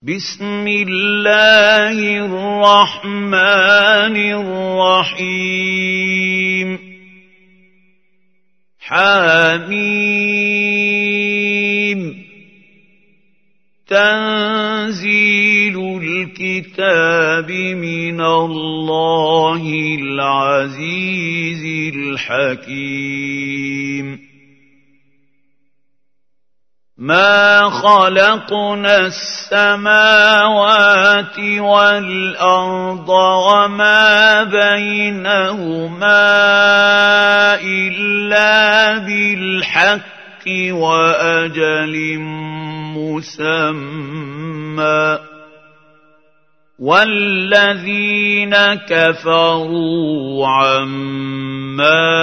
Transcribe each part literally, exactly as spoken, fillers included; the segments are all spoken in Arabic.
بسم الله الرحمن الرحيم حميم تنزيل الكتاب من الله العزيز الحكيم ما خلقنا السماوات والأرض وما بينهما إلا بالحق وأجل مسمى والذين كفروا عما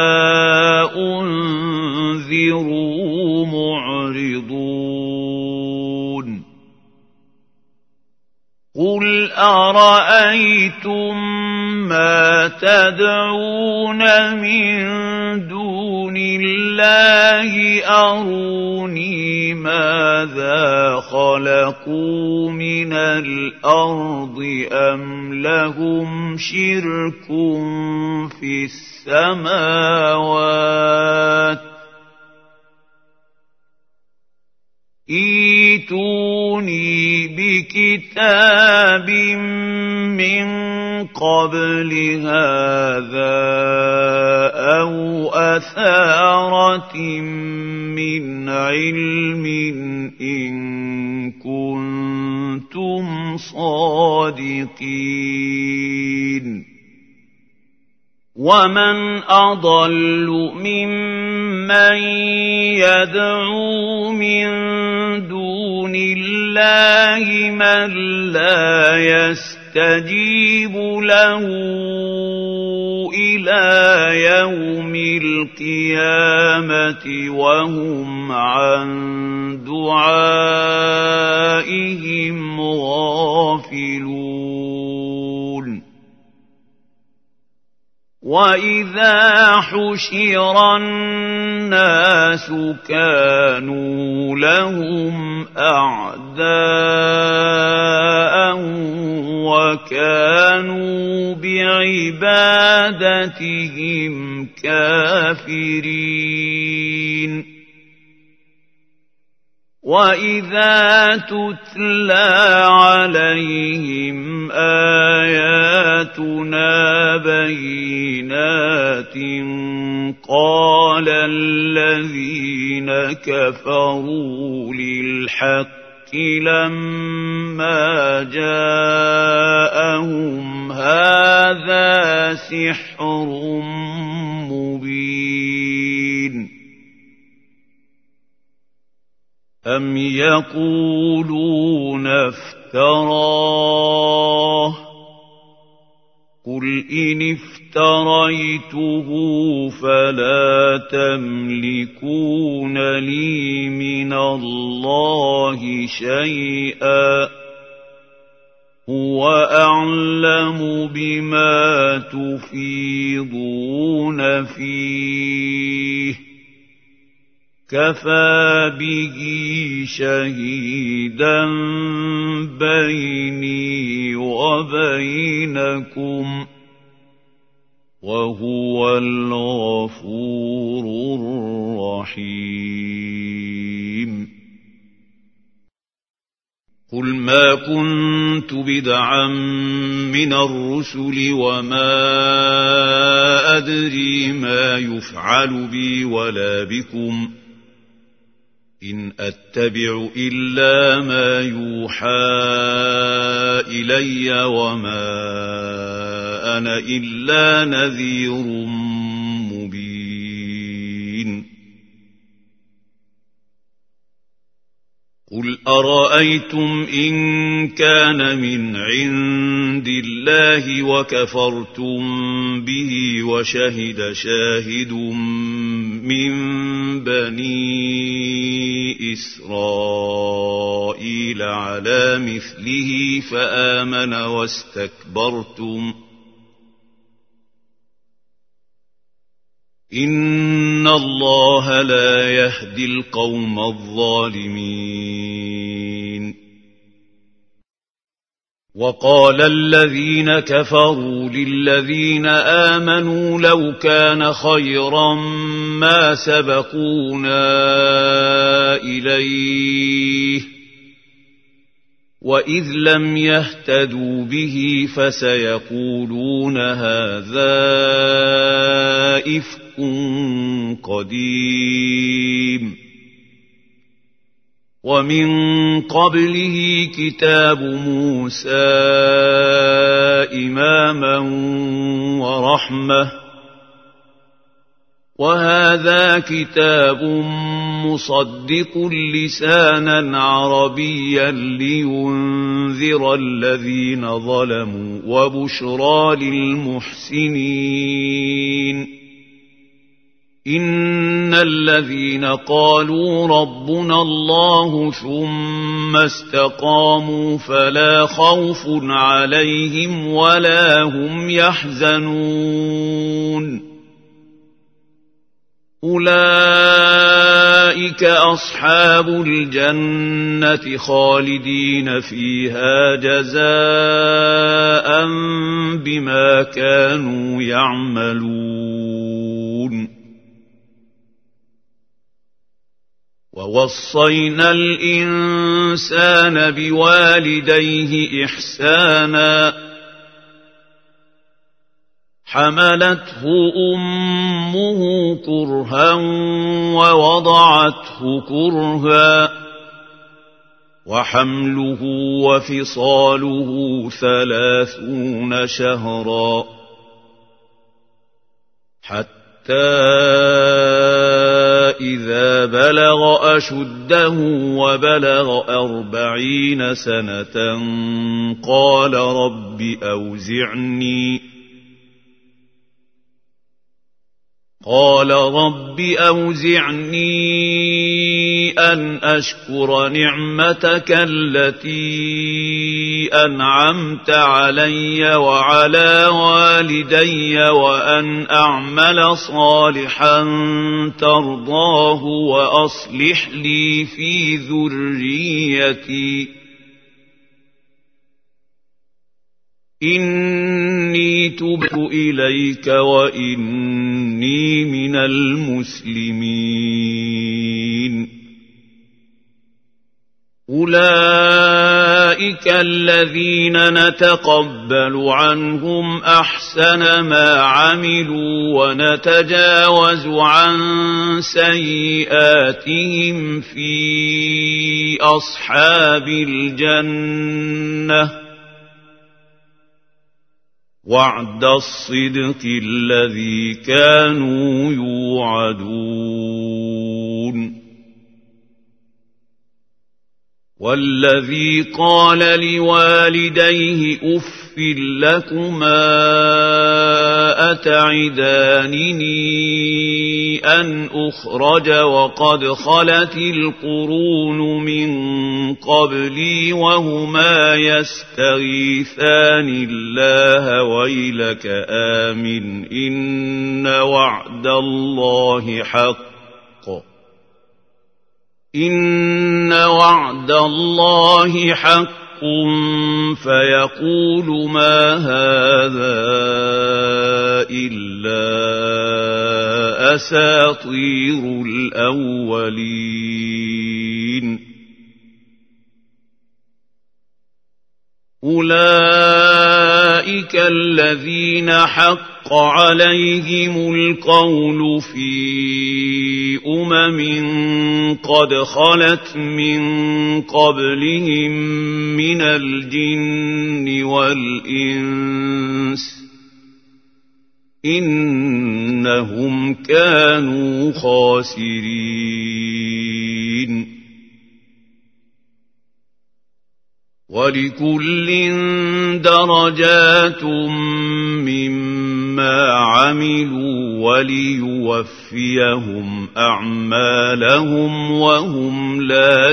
أنذروا معرضون قل أرأيتم ما تدعون من دون الله أروني ماذا خلقوا من الأرض أم لهم شرك في السماوات ائتوني بكتاب من قبل هذا أو أثارة من علم إن كنتم صادقين ومن أضل ممن يدعو من دون الله من لا يستجيب له إلى يوم القيامة وهم عن دعائهم غافلون وَإِذَا حُشِرَ النَّاسُ كَانُوا لَهُمْ أَعْدَاءً وَكَانُوا بِعِبَادَتِهِمْ كَافِرِينَ وَإِذَا تُتْلَى عَلَيْهِمْ آيَاتُنَا بَيِّنَاتٍ قَالَ الَّذِينَ كَفَرُوا لِلْحَقِّ لَمَّا جَاءَهُمْ هَذَا سِحْرٌ مُبِينٌ أَمْ يَقُولُونَ افْتَرَاهُ قُلْ إِنِ افْتَرَيْتُهُ فَلَا تَمْلِكُونَ لِي مِنَ اللَّهِ شَيْئًا هُوَ أَعْلَمُ بِمَا تُفِيضُونَ فِيهِ كَفَى بِهِ شَهِيدًا بَيْنِي وَبَيْنَكُمْ وَهُوَ الْغَفُورُ الرَّحِيمُ قُلْ مَا كُنتُ بِدْعًا مِنَ الرُّسُلِ وَمَا أَدْرِي مَا يُفْعَلُ بِي وَلَا بِكُمْ إِنْ أَتَّبِعُ إِلَّا مَا يُوحَى إِلَيَّ وَمَا أَنَا إِلَّا نَذِيرٌ مُبِينٌ قُلْ أَرَأَيْتُمْ إِنْ كَانَ مِنْ عِنْدِ اللَّهِ وَكَفَرْتُمْ بِهِ وَشَهِدَ شَاهِدٌ مِنْ بَنِي إِسْرَائِيلَ عَلَى مِثْلِهِ فَآمَنَ وَاسْتَكْبَرْتُمْ إِنَّ اللَّهَ لَا يَهْدِي الْقَوْمَ الظَّالِمِينَ وقال الذين كفروا للذين آمنوا لو كان خيرا ما سبقونا إليه وإذ لم يهتدوا به فسيقولون هذا إفك قديم ومن قبله كتاب موسى إماما ورحمة وهذا كتاب مصدق لسانا عربيا لينذر الذين ظلموا وبشرى للمحسنين إن الذين قالوا ربنا الله ثم استقاموا فلا خوف عليهم ولا هم يحزنون أولئك أصحاب الجنة خالدين فيها جزاء بما كانوا يعملون ووصينا الإنسان بوالديه إحسانا حملته أمه كرها ووضعته كرها وحمله وفصاله ثلاثون شهرا حتى إذا بلغ أشده وبلغ أربعين سنة قال رب أوزعني قال رب أوزعني أن أشكر نعمتك التي أنعمت علي وعلى والدي وأن أعمل صالحا ترضاه وأصلح لي في ذريتي إني تبت إليك وإني من المسلمين أولئك الذين نتقبل عنهم أحسن ما عملوا ونتجاوز عن سيئاتهم في أصحاب الجنة وعد الصدق الذي كانوا يوعدون والذي قال لوالديه أف لكما أتعدانني أن أخرج وقد خلت القرون من قبلي وهما يستغيثان الله ويلك آمن إن وعد الله حق إن وعد الله حق فيقول ما هذا إلا أساطير الأولين أولئك الذين حق عليهم القول في أمم قد خلت من قبلهم من الجن والإنس إنهم كانوا خاسرين ولكل درجات مما عملوا وليوفيهم أعمالهم وهم لا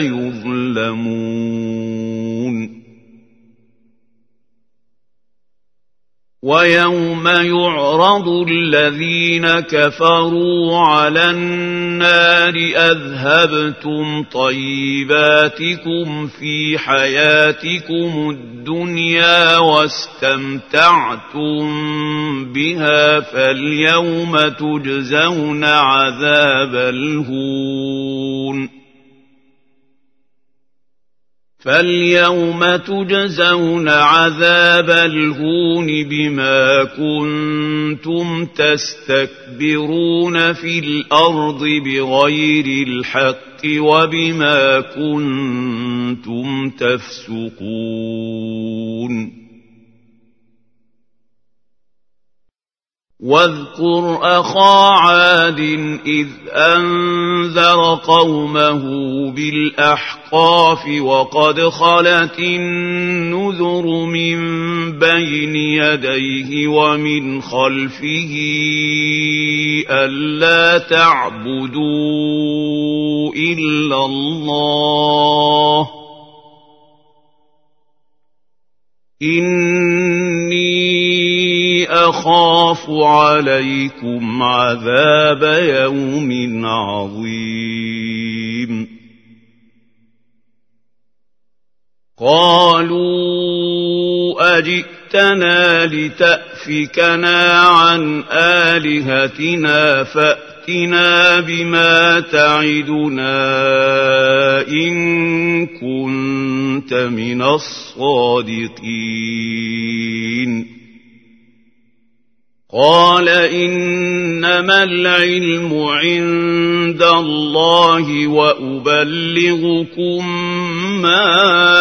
يظلمون ويوم يعرض الذين كفروا على النار أذهبتم طيباتكم في حياتكم الدنيا واستمتعتم بها فاليوم تجزون عذاب الهون فاليوم تجزون عذاب الهون بما كنتم تستكبرون في الأرض بغير الحق وبما كنتم تفسقون واذكر أخا عاد إذ أنذر قومه بالأحقاف وقد خلت النذر من بين يديه ومن خلفه ألا تعبدوا إلا الله إني أخاف عليكم عذاب يوم عظيم قالوا أجئتنا لتأفكنا عن آلهتنا فأتنا بما تعدنا إن كنت من الصادقين قال إنما العلم عند الله وأبلغكم ما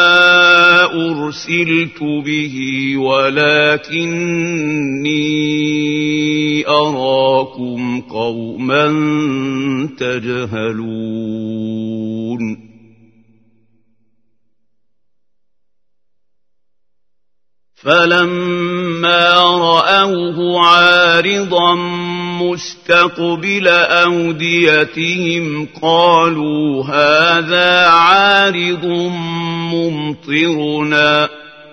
أرسلت به ولكني أراكم قوما تجهلون فلما رأوه عارضا مستقبل أوديتهم قالوا هذا عارض ممطرنا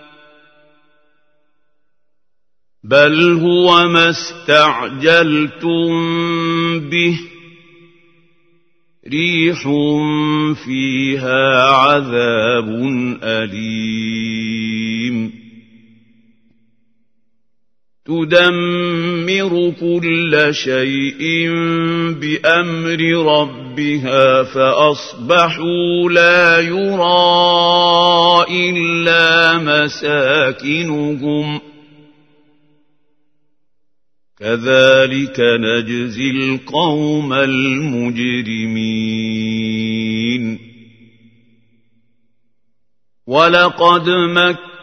بل هو ما استعجلتم به ريح فيها عذاب أليم تدمر كل شيء بأمر ربها فأصبحوا لا يرى إلا مساكنهم كذلك نجزي القوم المجرمين ولقد مكناهم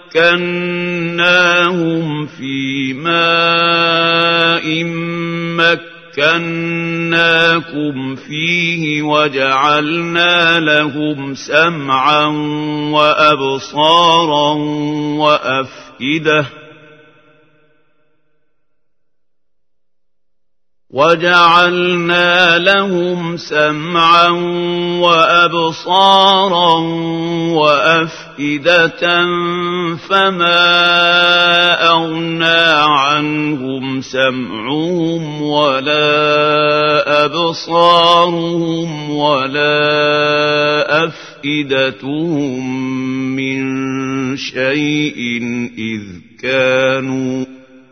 مكناهم في ماء مكناكم فيه وجعلنا لهم سمعا وأبصارا وأفئدة وجعلنا لهم سمعا وأبصارا وأفئدة فما أغنى عنهم سمعهم ولا أبصارهم ولا أفئدتهم من شيء إذ كانوا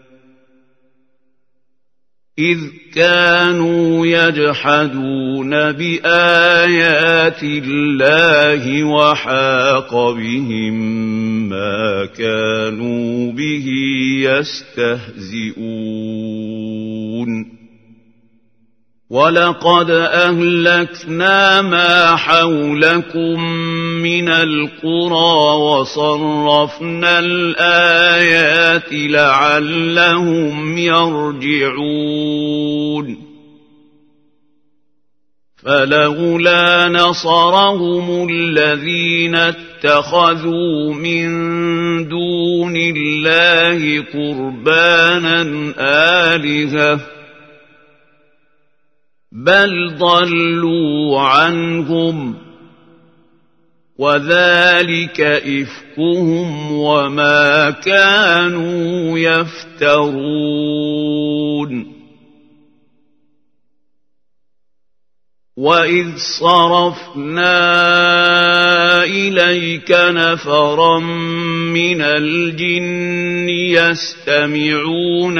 إذ كانوا يجحدون بآيات الله وحاق بهم ما كانوا به يستهزئون ولقد أهلكنا ما حولكم من القرى وصرفنا الآيات لعلهم يرجعون فلولا نصرهم الذين اتخذوا من دون الله قربانا آلهة بل ضلوا عنهم وذلك إفكهم وما كانوا يفترون. وإذ صرفنا إليك نفرا من الجن يستمعون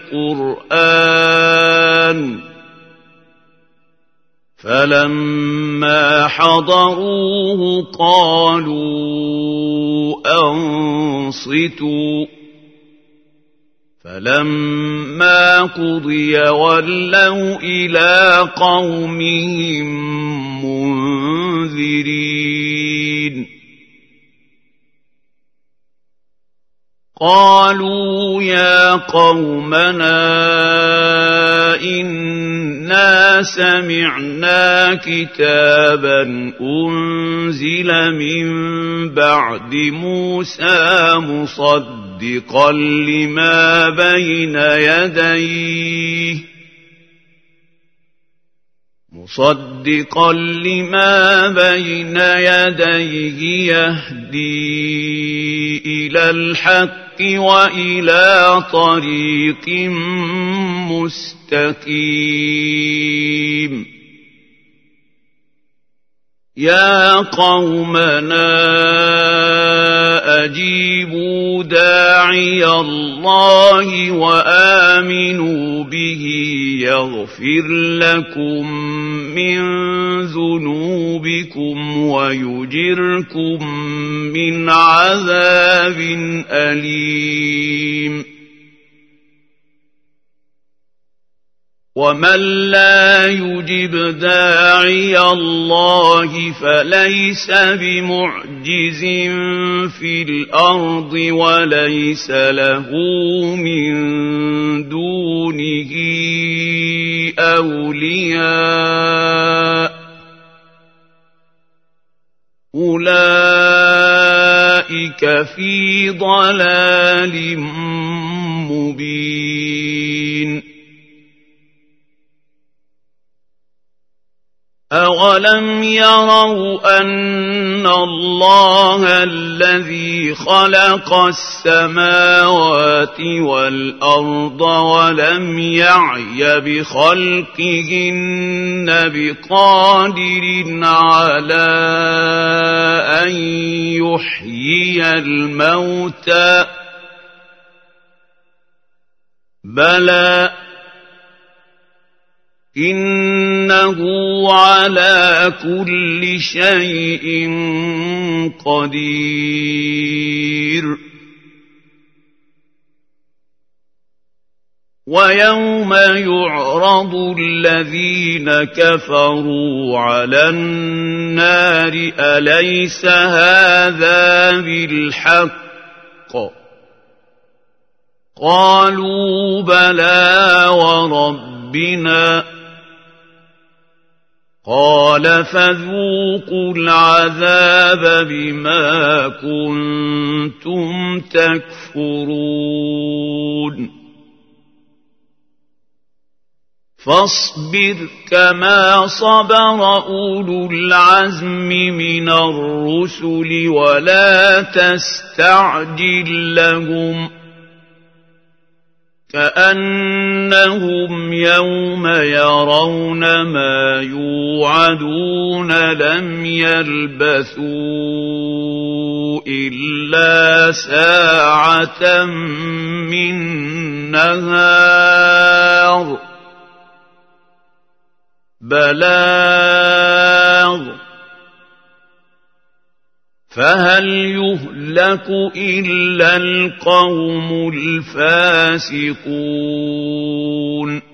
القرآن فلما حضروه قالوا أنصتوا فلما قضي ولوا إلى قومهم منذرين. قالوا يا قومنا إنا سمعنا كتابا أنزل من بعد موسى مصدقا لما بين يديه مصدقا لما بين يديه يهدي إلى الحق وإلى طريق مستقيم. يا قومنا أجيبوا داعي الله وآمنوا به يغفر لكم من ذنوبكم ويجركم من عذاب أليم. ومن لا يجب داعي الله فليس بمعجز في الأرض وليس له من دونه أولياء أولئك في ضلال مبين. أولم يروا أن الله الذي خلق السماوات والأرض ولم يعي بخلقهن بقادر على أن يحيي الموتى بلى إنه على كل شيء قدير. ويوم يعرض الذين كفروا على النار أليس هذا بالحق قالوا بلى وربنا قال فذوقوا العذاب بما كنتم تكفرون. فاصبر كما صبر أولو العزم من الرسل ولا تستعجل لهم كأنهم يوم يرون ما يوعدون لم يلبثوا إلا ساعة من نهار بلاغ فهل يهلك إلا القوم الفاسقون.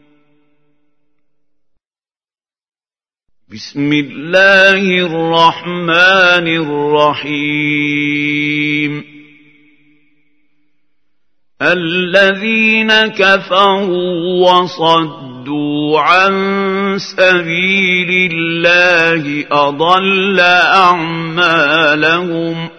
بسم الله الرحمن الرحيم. الذين كفروا وصدوا عن سبيل الله أضل أعمالهم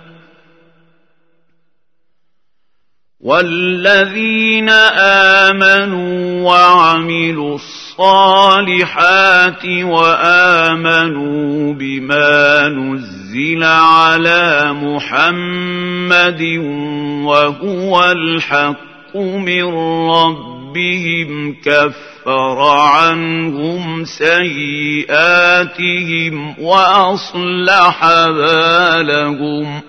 والذين آمنوا وعملوا الصالحات وآمنوا بما نزل نُزِّلَ عَلَى مُحَمَّدٍ وَهُوَ الْحَقُّ مِنْ رَبِّهِمْ كَفَّرَ عَنْهُمْ سَيِّئَاتِهِمْ وَأَصْلَحَ بَالَهُمْ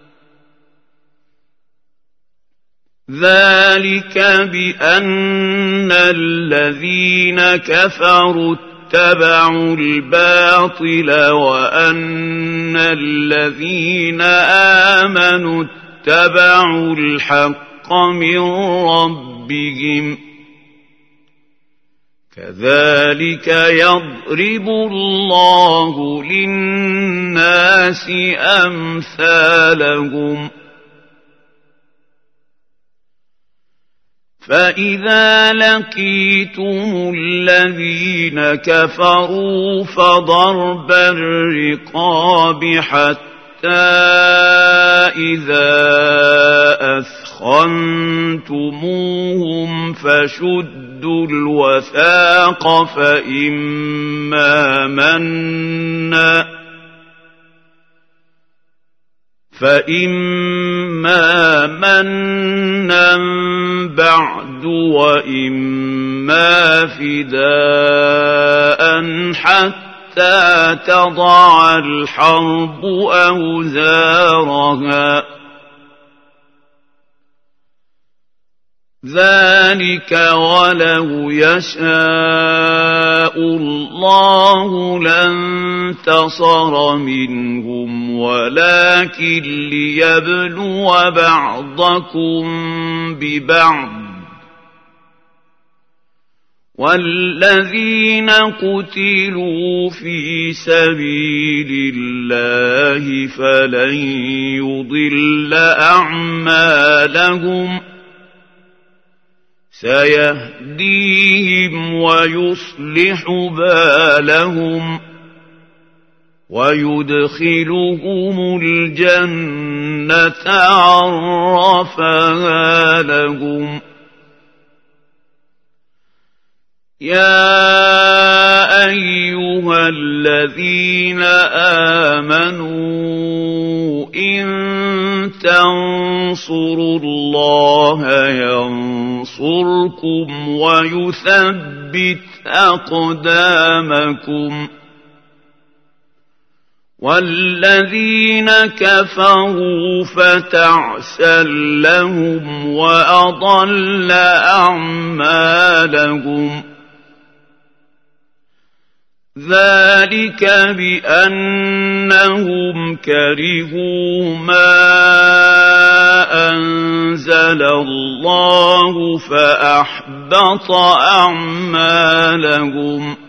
ذَلِكَ بِأَنَّ الَّذِينَ كَفَرُوا اتَّبَعُوا الْبَاطِلَ وَأَنَّ الَّذِينَ آمَنُوا اتَّبَعُوا الْحَقَّ مِنْ رَبِّهِمْ كَذَلِكَ يَضْرِبُ اللَّهُ لِلنَّاسِ أَمْثَالَهُمْ فَإِذَا لَقِيتُمُ الَّذِينَ كَفَرُوا فَضَرْبَ الرِّقَابِ حَتَّى إِذَا أَثْخَنْتُمُوهُمْ فَشُدُّوا الْوَثَاقَ فَإِمَّا مَنًّا فَإِمَّا مَنًّا بَعْدُ وَإِمَّا فِدَاءً حَتَّى تَضَعَ الْحَرْبُ أَوْزَارَهَا ذَلِكَ وَلَوْ يَشَاءُ اللَّهُ لَانتَصَرَ مِنْهُمْ وَلَكِنْ لِيَبْلُوَ بَعْضَكُمْ بِبَعْضٍ وَالَّذِينَ قُتِلُوا فِي سَبِيلِ اللَّهِ فَلَنْ يُضِلَّ أَعْمَالَهُمْ سَيَهْدِيهِمْ وَيُصْلِحُ بَالَهُمْ وَيُدْخِلُهُمُ الْجَنَّةَ عَرَّفَهَا لَهُمْ يَا أَيُّهَا الَّذِينَ آمَنُوا إِن تَنصُرُوا اللَّهَ يَنصُرْكُمْ وَيُثَبِّتْ أَقْدَامَكُمْ وَالَّذِينَ كَفَرُوا فَتَعْسًا لَّهُمْ وَأَضَلَّ أَعْمَالَهُمْ ذَلِكَ بِأَنَّهُمْ كَرِهُوا مَا أَنزَلَ اللَّهُ فَأَحْبَطَ أَعْمَالَهُمْ